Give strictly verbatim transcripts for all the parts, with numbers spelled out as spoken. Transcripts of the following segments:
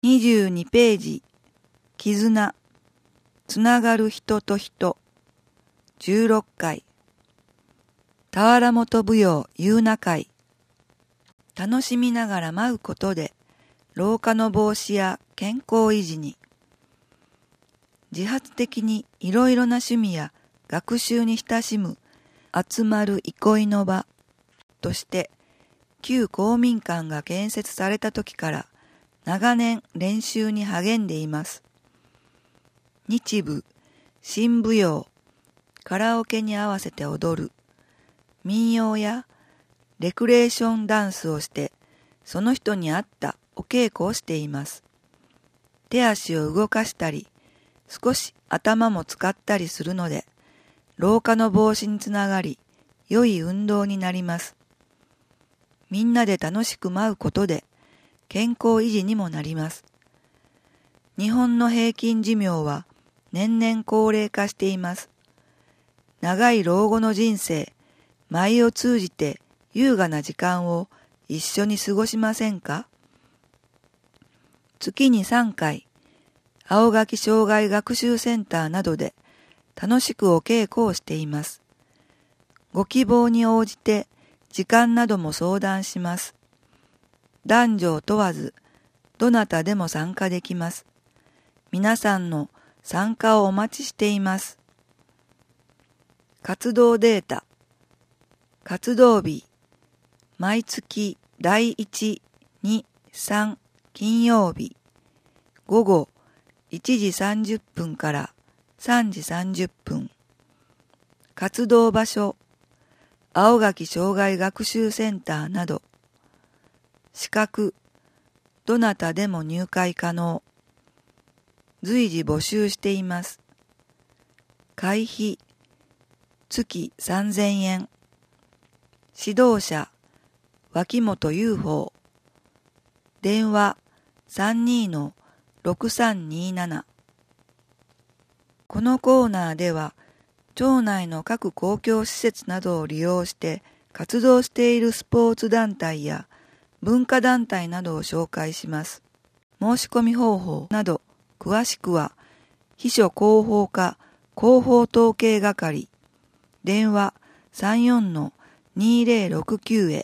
にじゅうにページ、絆、つながる人と人、じゅうろっかい、田原本舞踊夕名会、楽しみながら舞うことで、老化の防止や健康維持に、自発的にいろいろな趣味や学習に親しむ集まる憩いの場として、旧公民館が建設された時から長年練習に励んでいます。日舞、新舞踊、カラオケに合わせて踊る、民謡やレクレーションダンスをして、その人に合ったお稽古をしています。手足を動かしたり、少し頭も使ったりするので、老化の防止につながり、良い運動になります。みんなで楽しく舞うことで、健康維持にもなります。日本の平均寿命は年々高齢化しています。長い老後の人生、舞を通じて優雅な時間を一緒に過ごしませんか？月にさんかい、青垣障害学習センターなどで楽しくお稽古をしています。ご希望に応じて時間なども相談します。男女を問わず、どなたでも参加できます。皆さんの参加をお待ちしています。活動データ、活動日、毎月だいいち、に、さん金曜日、午後いちじさんじゅっぷんからさんじさんじゅっぷん。活動場所、青垣障害学習センターなど。資格、どなたでも入会可能。随時募集しています。会費、月さんぜんえん。指導者、脇本雄宝。電話 さんにーのろくさんにーなな。このコーナーでは、町内の各公共施設などを利用して活動しているスポーツ団体や文化団体などを紹介します。申し込み方法など詳しくは秘書広報課広報統計係電話 さんよんのにーぜろろくきゅう へ。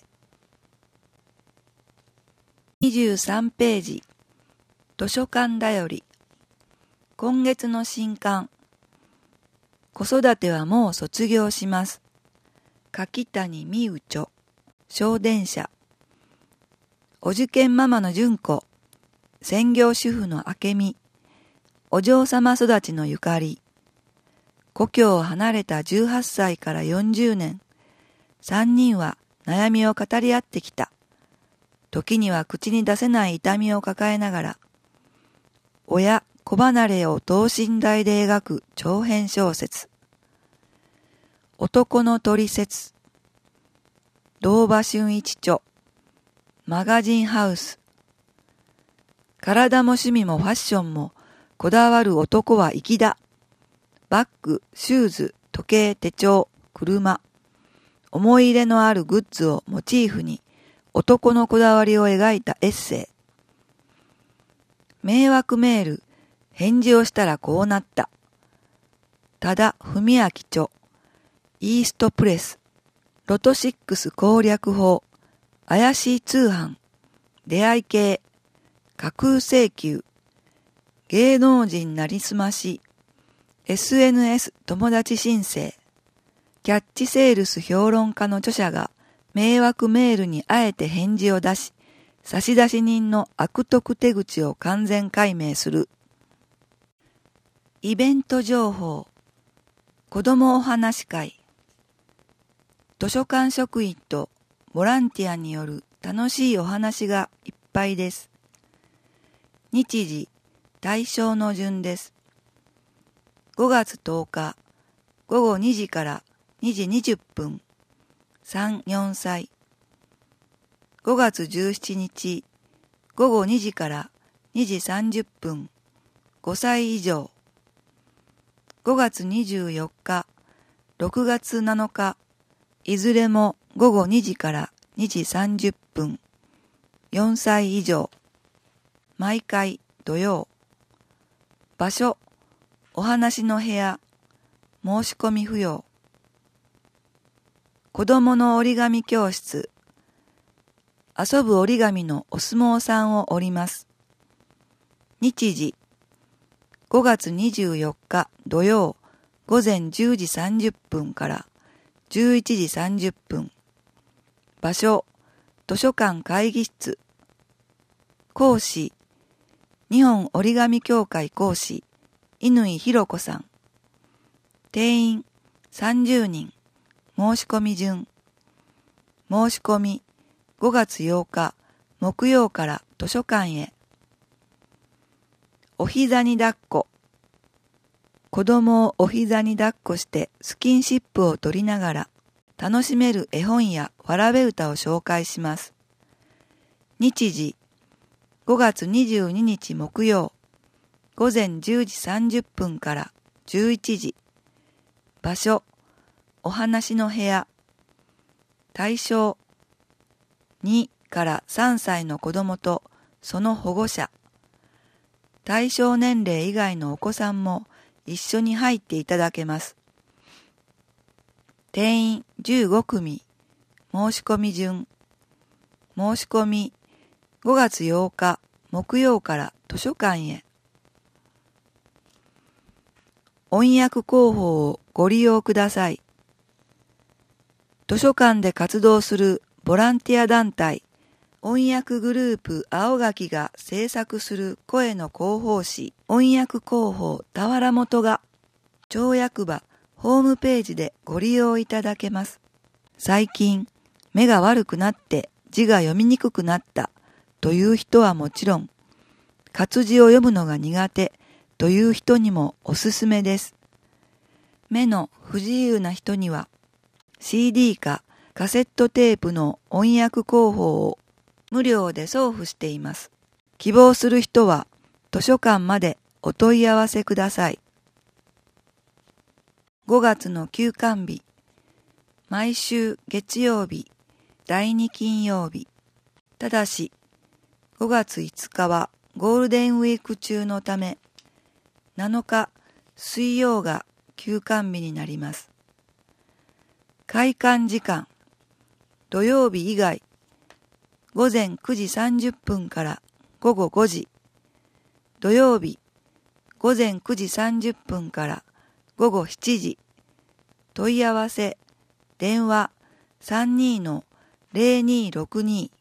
にじゅうさんページ、図書館だより。今月の新刊、子育てはもう卒業します。柿谷美羽著、小電車。お受験ママの純子、専業主婦の明美、お嬢様育ちのゆかり。故郷を離れたじゅうはっさいからよんじゅうねん、三人は悩みを語り合ってきた。時には口に出せない痛みを抱えながら、親、子離れを等身大で描く長編小説。男のトリセツ。堂場俊一著。マガジンハウス。体も趣味もファッションもこだわる男は粋だ。バッグ、シューズ、時計、手帳、車。思い入れのあるグッズをモチーフに男のこだわりを描いたエッセイ。迷惑メール、返事をしたらこうなった。多田文明著。イーストプレス。ロトシックス攻略法。怪しい通販。出会い系。架空請求。芸能人なりすまし。エスエヌエス 友達申請。キャッチセールス評論家の著者が迷惑メールにあえて返事を出し、差出人の悪徳手口を完全解明する。イベント情報。子どもお話会。図書館職員とボランティアによる楽しいお話がいっぱいです。日時、対象の順です。ごがつとおか、ごごにじからにじにじゅっぷん、さん、よんさい。ごがつじゅうしちにち、ごごにじからにじさんじゅっぷん、ごさい以上。ごがつにじゅうよっか、ろくがつなのか、いずれもごごにじからにじさんじゅっぷん、よんさい以上。毎回土曜。場所、お話の部屋、申し込み不要。子供の折り紙教室、遊ぶ折り紙のお相撲さんを折ります。日時、ごがつにじゅうよっか土曜午前じゅうじさんじゅっぷんからじゅういちじさんじゅっぷん。場所、図書館会議室。講師、日本折り紙協会講師、乾ひろ子さん。定員さんじゅうにん。申し込み順。申し込みごがつようか木曜から図書館へ。お膝に抱っこ。子供をお膝に抱っこしてスキンシップを取りながら楽しめる絵本やわらべ歌を紹介します。日時ごがつにじゅうににち木曜午前じゅうじさんじゅっぷんからじゅういちじ。場所、お話の部屋。対象、にからさんさいの子供とその保護者。対象年齢以外のお子さんも一緒に入っていただけます。定員じゅうごくみ。申し込み順。申し込みごがつようか木曜から図書館へ。音訳広報をご利用ください。図書館で活動するボランティア団体音訳グループ青垣が制作する声の広報誌音訳広報田原本が町役場ホームページでご利用いただけます。最近目が悪くなって字が読みにくくなったという人はもちろん、活字を読むのが苦手という人にもおすすめです。目の不自由な人には シーディー かカセットテープの音訳広報を無料で送付しています。希望する人は図書館までお問い合わせください。ごがつの休館日、毎週月曜日、だいに金曜日。ただし、ごがついつかはゴールデンウィーク中のため、なのか水曜が休館日になります。開館時間、土曜日以外、ごぜんくじさんじゅっぷんからごごごじ、土曜日、ごぜんくじさんじゅっぷんからごごしちじ、問い合わせ、電話 さんにーのぜろにーろくに